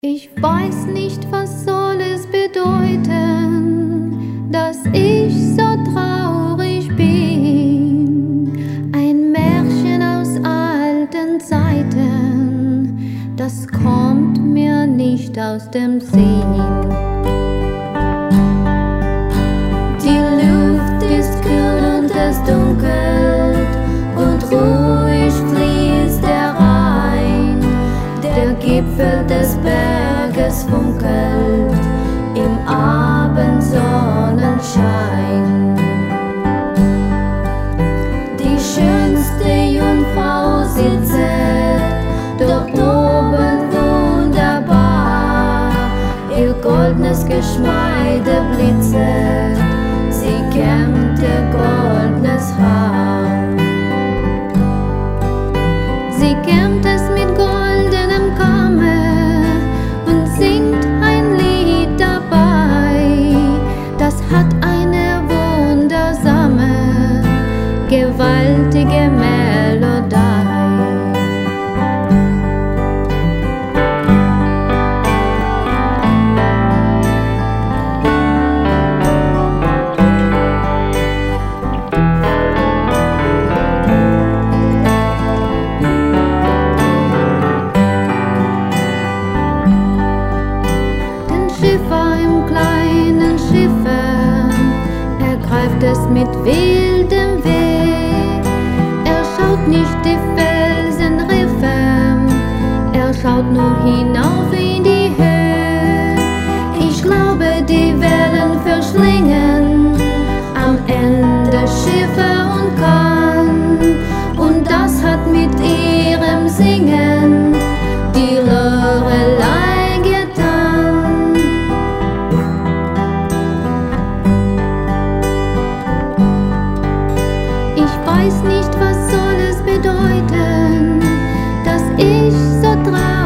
Ich weiß nicht, was soll es bedeuten, dass ich so traurig bin. Ein Märchen aus alten Zeiten, das kommt mir nicht aus dem Sinn. Die Luft ist kühl und es dunkelt und ruhig fließt der Rhein. Der Gipfel des Berges funkelt im Abendsonnenschein. Die schönste Jungfrau sitzt dort oben wunderbar. Ihr goldenes Geschmeide blitzet, sie kämmt ihr goldenes Haar. Sie kämmt es mit goldenem Kamme und singt ein Lied dabei. Das hat eine wundersame, gewaltige Melodie. Schiffer im kleinen Schiffe ergreift es mit wildem Weg. Er schaut nicht die Felsenriffe, er schaut nur hinauf in die Höhe. Ich glaube, die Wellen verschlingen am Ende Schiffe und Kahn, und das hat mit ihrem Singen die Lorelei getan. Ich weiß nicht, was soll es bedeuten, dass ich so traurig